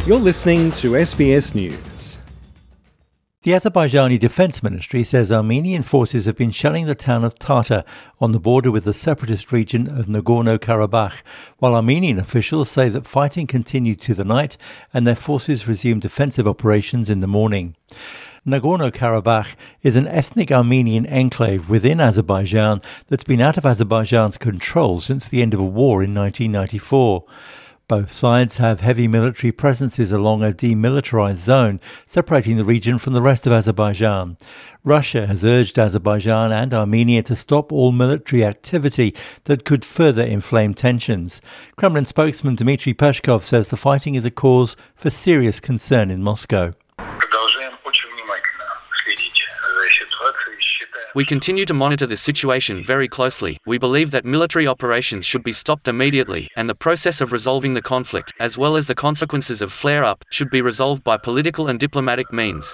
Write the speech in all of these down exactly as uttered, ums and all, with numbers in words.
You're listening to S B S News. The Azerbaijani Defence Ministry says Armenian forces have been shelling the town of Tartu on the border with the separatist region of Nagorno-Karabakh, while Armenian officials say that fighting continued through the night and their forces resumed defensive operations in the morning. Nagorno-Karabakh is an ethnic Armenian enclave within Azerbaijan that's been out of Azerbaijan's control since the end of a war in nineteen ninety-four. Both sides have heavy military presences along a demilitarized zone, separating the region from the rest of Azerbaijan. Russia has urged Azerbaijan and Armenia to stop all military activity that could further inflame tensions. Kremlin spokesman Dmitry Peskov says the fighting is a cause for serious concern in Moscow. We continue to monitor the situation very closely. We believe that military operations should be stopped immediately, and the process of resolving the conflict, as well as the consequences of flare-up, should be resolved by political and diplomatic means.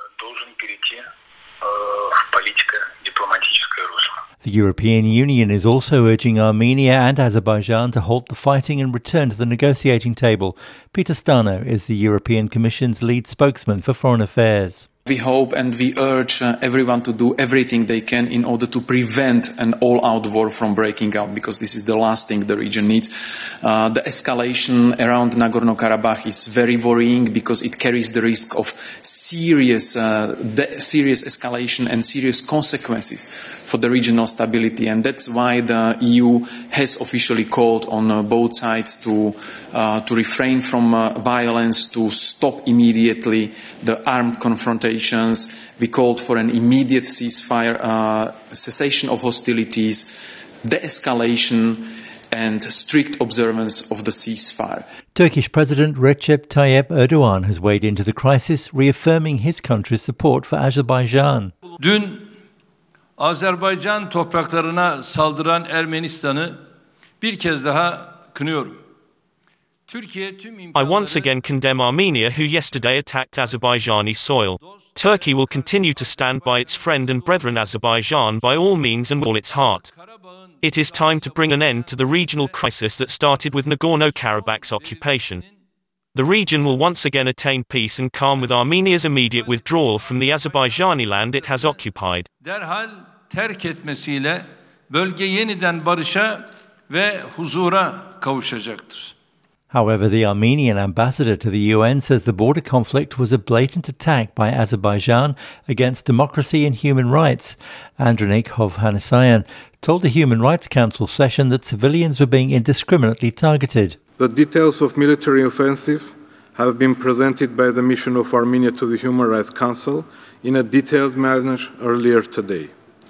The European Union is also urging Armenia and Azerbaijan to halt the fighting and return to the negotiating table. Peter Stano is the European Commission's lead spokesman for foreign affairs. We hope and we urge uh, everyone to do everything they can in order to prevent an all-out war from breaking out, because this is the last thing the region needs. Uh, the escalation around Nagorno-Karabakh is very worrying because it carries the risk of serious, uh, de- serious escalation and serious consequences for the regional stability. And that's why the E U has officially called on uh, both sides to, uh, to refrain from uh, violence, to stop immediately the armed confrontation. We called for an immediate ceasefire, uh, cessation of hostilities, de-escalation and strict observance of the ceasefire. Turkish President Recep Tayyip Erdogan has weighed into the crisis, reaffirming his country's support for Azerbaijan. Dün Azerbaycan topraklarına saldıran Ermenistan'ı bir kez daha kınıyorum. I once again condemn Armenia, who yesterday attacked Azerbaijani soil. Turkey will continue to stand by its friend and brethren Azerbaijan by all means and all its heart. It is time to bring an end to the regional crisis that started with Nagorno-Karabakh's occupation. The region will once again attain peace and calm with Armenia's immediate withdrawal from the Azerbaijani land it has occupied. Derhal terk etmesiyle bölge yeniden barışa ve huzura kavuşacaktır. However, the Armenian ambassador to the U N says the border conflict was a blatant attack by Azerbaijan against democracy and human rights. Andronik Hovhannisyan told the Human Rights Council session that civilians were being indiscriminately targeted. The details of military offensive have been presented by the mission of Armenia to the Human Rights Council in a detailed manner earlier today.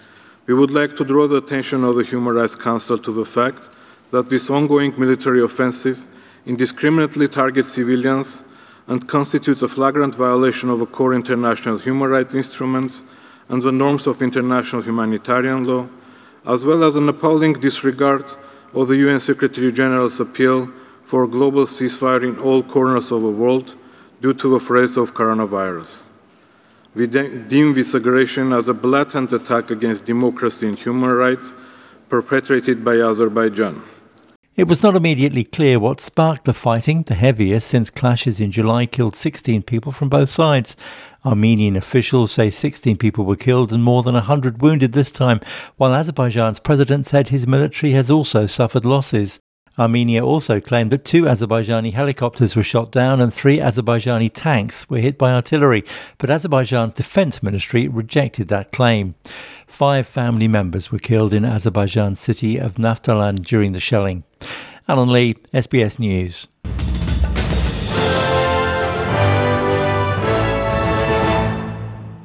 We would like to draw the attention of the Human Rights Council to the fact that this ongoing military offensive indiscriminately targets civilians and constitutes a flagrant violation of a core international human rights instruments and the norms of international humanitarian law, as well as an appalling disregard of the U N Secretary General's appeal for a global ceasefire in all corners of the world due to the threat of coronavirus. We de- deem this aggression as a blatant attack against democracy and human rights perpetrated by Azerbaijan. It was not immediately clear what sparked the fighting, the heaviest since clashes in July killed sixteen people from both sides. Armenian officials say sixteen people were killed and more than one hundred wounded this time, while Azerbaijan's president said his military has also suffered losses. Armenia also claimed that two Azerbaijani helicopters were shot down and three Azerbaijani tanks were hit by artillery, but Azerbaijan's defence ministry rejected that claim. Five family members were killed in Azerbaijan's city of Naftalan during the shelling. Alan Lee, S B S News.